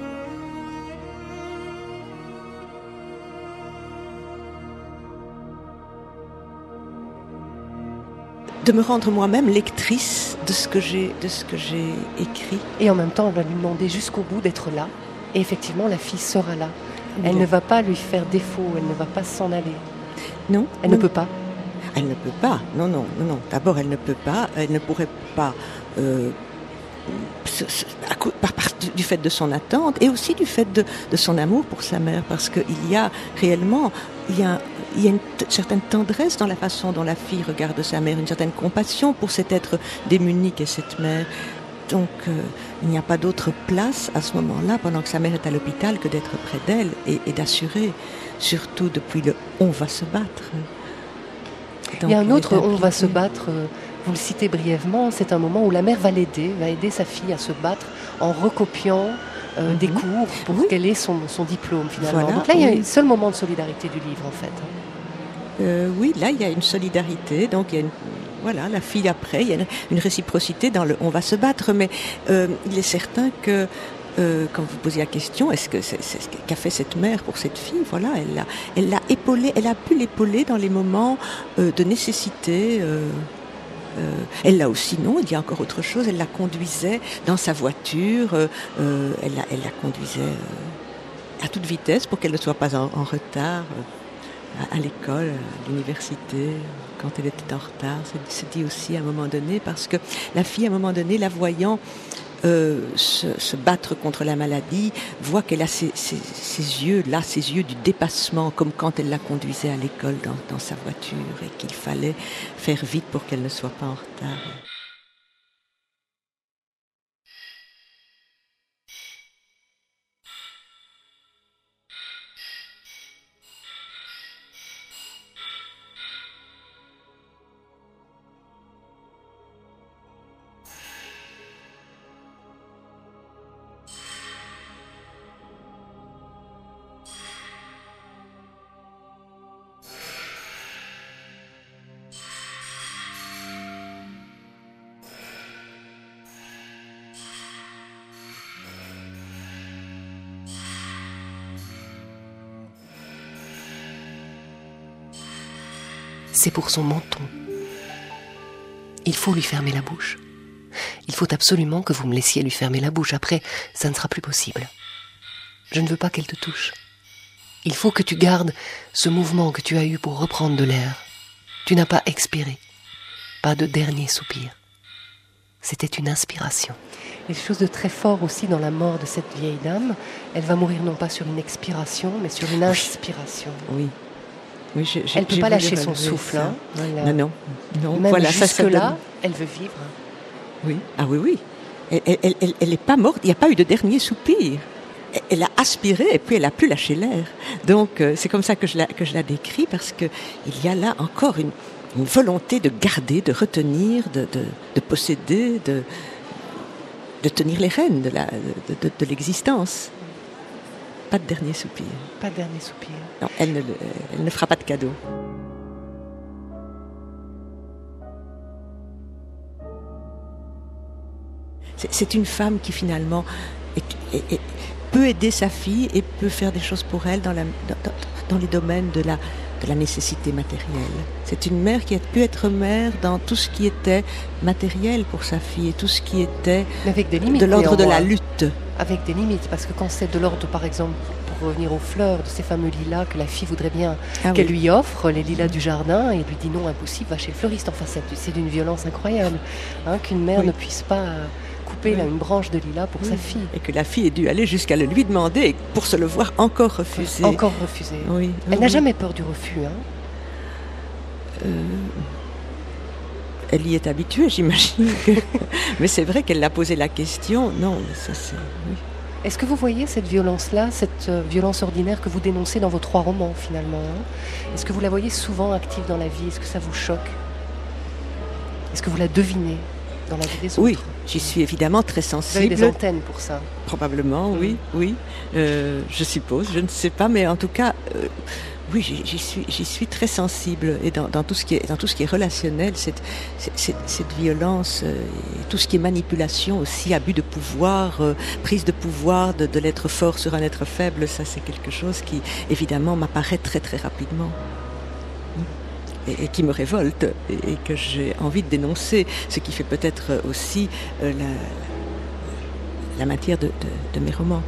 De me rendre moi-même lectrice de ce que j'ai, de ce que j'ai écrit. Et en même temps, on va lui demander jusqu'au bout d'être là. Et effectivement, la fille sera là. Elle oui. ne va pas lui faire défaut, elle ne va pas s'en aller. Non. Elle non. ne peut pas. Elle ne peut pas. Non, non, non, non. D'abord, elle ne peut pas. Elle ne pourrait pas. Euh, à, par, par, du fait de son attente et aussi du fait de, de son amour pour sa mère, parce qu'il y a réellement, il y a, il y a une t- certaine tendresse dans la façon dont la fille regarde sa mère, une certaine compassion pour cet être démuni qu'est cette mère. Donc, euh, il n'y a pas d'autre place à ce moment-là, pendant que sa mère est à l'hôpital, que d'être près d'elle et, et d'assurer, surtout depuis le « on va se battre ». Donc, il y a un autre « on va se battre », vous le citez brièvement, c'est un moment où la mère va l'aider, va aider sa fille à se battre en recopiant euh, mm-hmm. des cours pour oui. qu'elle ait son, son diplôme finalement. Voilà, Donc là, il y a oui. un seul moment de solidarité du livre en fait. Euh, oui, là, il y a une solidarité, donc il y a une... Voilà, la fille après, il y a une, une réciprocité dans le « on va se battre », mais euh, il est certain que, euh, quand vous posez la question, est-ce que c'est, c'est ce qu'a fait cette mère pour cette fille, voilà, elle l'a, elle l'a épaulée, elle a pu l'épauler dans les moments euh, de nécessité. Euh, euh, elle l'a aussi, non, il y a encore autre chose, elle la conduisait dans sa voiture, euh, euh, elle, la, elle la conduisait euh, à toute vitesse pour qu'elle ne soit pas en, en retard. Euh, à l'école, à l'université, quand elle était en retard, c'est dit aussi à un moment donné, parce que la fille, à un moment donné, la voyant euh, se, se battre contre la maladie, voit qu'elle a ces, ces, ces yeux, là, ces yeux du dépassement, comme quand elle la conduisait à l'école dans, dans sa voiture, et qu'il fallait faire vite pour qu'elle ne soit pas en retard. C'est pour son menton. Il faut lui fermer la bouche. Il faut absolument que vous me laissiez lui fermer la bouche. Après, ça ne sera plus possible. Je ne veux pas qu'elle te touche. Il faut que tu gardes ce mouvement que tu as eu pour reprendre de l'air. Tu n'as pas expiré. Pas de dernier soupir. C'était une inspiration. Il y a quelque chose de très fort aussi dans la mort de cette vieille dame. Elle va mourir non pas sur une expiration, mais sur une inspiration. Oui. Oui, j'ai, j'ai, elle ne peut pas lâcher son souffle. Hein. Voilà. Non, non. non. Même voilà, jusque-là, donne... elle veut vivre. Oui. Ah oui, oui. Elle n'est elle, elle pas morte, il n'y a pas eu de dernier soupir. Elle, elle a aspiré et puis elle n'a plus lâché l'air. Donc, euh, c'est comme ça que je la, que je la décris, parce qu'il y a là encore une, une volonté de garder, de retenir, de, de, de posséder, de, de tenir les rênes de, la, de, de, de l'existence. Pas de dernier soupir. Pas de dernier soupir. Non, elle ne, elle ne fera pas de cadeau. C'est, c'est une femme qui finalement est, est, est, peut aider sa fille et peut faire des choses pour elle dans, la, dans, dans les domaines de la, de la nécessité matérielle. C'est une mère qui a pu être mère dans tout ce qui était matériel pour sa fille et tout ce qui était avec des limites, de l'ordre de la lutte. avec des limites, parce que quand c'est de l'ordre, par exemple, pour revenir aux fleurs, de ces fameux lilas que la fille voudrait bien ah qu'elle oui. lui offre, les lilas du jardin, et elle lui dit non, impossible, va chez le fleuriste. Enfin, c'est, c'est d'une violence incroyable, hein, qu'une mère oui. ne puisse pas couper oui. là, une branche de lilas pour oui. sa fille. Et que la fille ait dû aller jusqu'à le lui demander, et pour se le voir encore refuser. Encore refusé. Oui. Elle oui. n'a jamais peur du refus, hein. Euh... Elle y est habituée, j'imagine. Mais c'est vrai qu'elle l'a posé la question. Non, mais ça c'est... Oui. Est-ce que vous voyez cette violence-là, cette euh, violence ordinaire que vous dénoncez dans vos trois romans, finalement, hein? Est-ce que vous la voyez souvent active dans la vie? Est-ce que ça vous choque? Est-ce que vous la devinez dans la vie des autres? Oui, j'y suis évidemment très sensible. Vous avez des antennes pour ça? Probablement, oui, oui. Euh, je suppose, je ne sais pas, mais en tout cas... Euh, Oui, j'y, j'y, suis, j'y suis très sensible et dans, dans, tout, ce qui est, dans tout ce qui est relationnel, cette, cette, cette violence, euh, tout ce qui est manipulation aussi, abus de pouvoir, euh, prise de pouvoir de, de l'être fort sur un être faible, ça c'est quelque chose qui évidemment m'apparaît très très rapidement et, et qui me révolte et, et que j'ai envie de dénoncer, ce qui fait peut-être aussi euh, la, la matière de, de, de mes romans.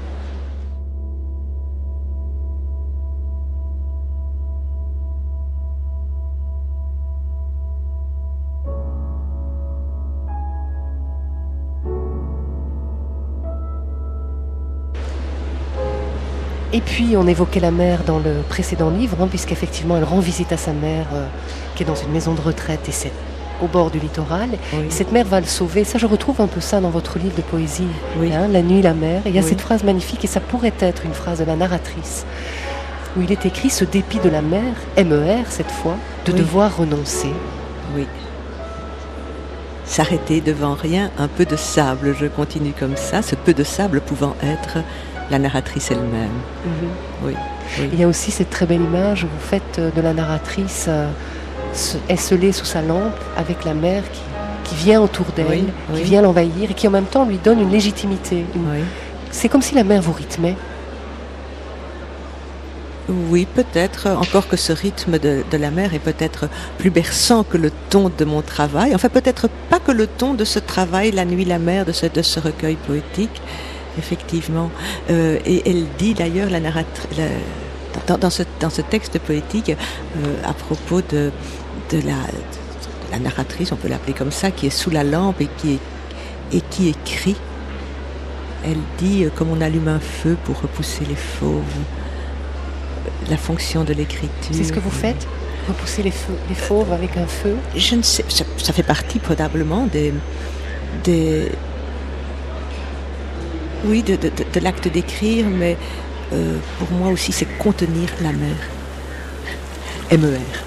Et puis, on évoquait la mère dans le précédent livre, hein, puisqu'effectivement, elle rend visite à sa mère, euh, qui est dans une maison de retraite, et c'est au bord du littoral. Oui. Et cette mère va le sauver. Ça, je retrouve un peu ça dans votre livre de poésie, oui. hein, La nuit, la mer. Et il y a oui. cette phrase magnifique, et ça pourrait être une phrase de la narratrice, où il est écrit « Ce dépit de la mer, M E R cette fois, de oui. devoir renoncer. » Oui. S'arrêter devant rien, un peu de sable, je continue comme ça, ce peu de sable pouvant être... la narratrice elle-même. Mmh. Oui, oui. Il y a aussi cette très belle image où vous faites de la narratrice euh, esselée sous sa lampe avec la mer qui, qui vient autour d'elle, oui, qui oui. vient l'envahir et qui en même temps lui donne une légitimité. Une... Oui. C'est comme si la mer vous rythmait. Oui, peut-être, encore que ce rythme de, de la mer est peut-être plus berçant que le ton de mon travail. Enfin, peut-être pas que le ton de ce travail, La nuit, la mer, de ce, de ce recueil poétique. Effectivement. Euh, et elle dit d'ailleurs, la narratrice, la, dans, dans, ce, dans ce texte poétique, euh, à propos de, de, la, de la narratrice, on peut l'appeler comme ça, qui est sous la lampe et qui, est, et qui écrit. Elle dit, euh, comme on allume un feu pour repousser les fauves, la fonction de l'écriture. C'est ce que vous faites? Repousser les, feux, les fauves avec un feu? Je ne sais, ça, ça fait partie probablement des... des Oui, de, de, de l'acte d'écrire, mais euh, pour moi aussi, c'est contenir la mer. M E R.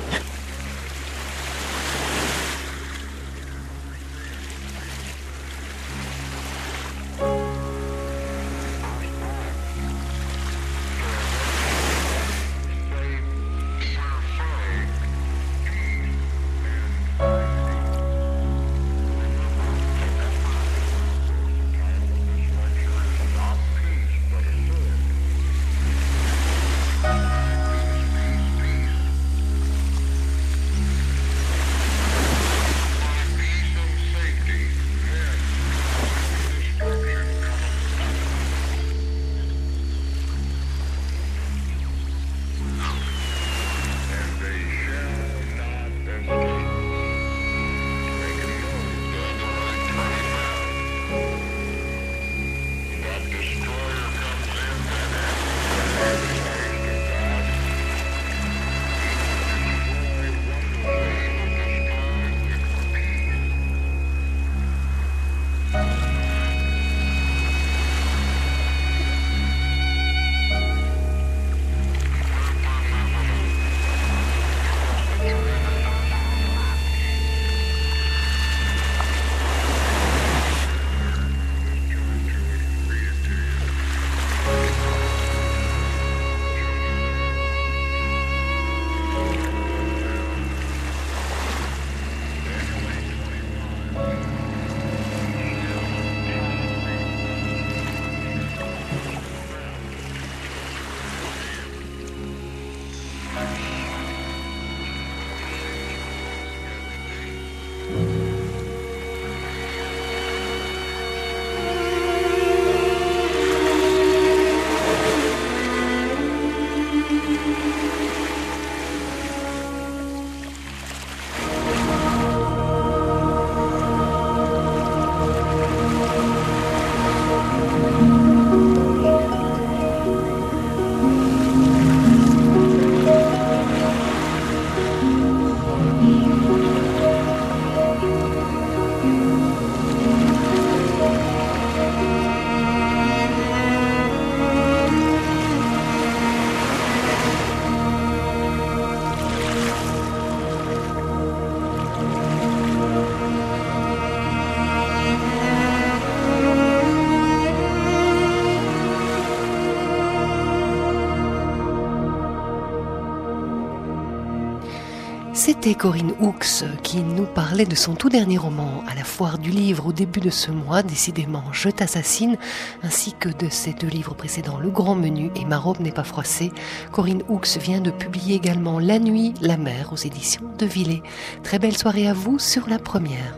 C'était Corinne Hooks qui nous parlait de son tout dernier roman à la foire du livre au début de ce mois, décidément Je t'assassine, ainsi que de ses deux livres précédents Le Grand Menu et Ma robe n'est pas froissée. Corinne Hooks vient de publier également La nuit, la mer aux éditions de Villers. Très belle soirée à vous sur La Première.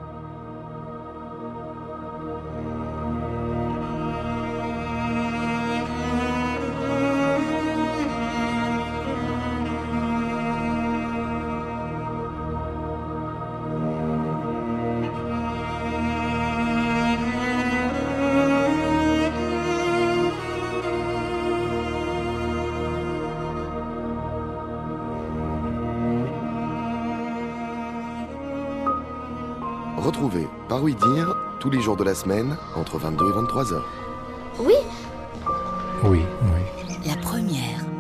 Retrouvez Par oui dire tous les jours de la semaine entre vingt-deux et vingt-trois heures. Oui. Oui, oui. La Première.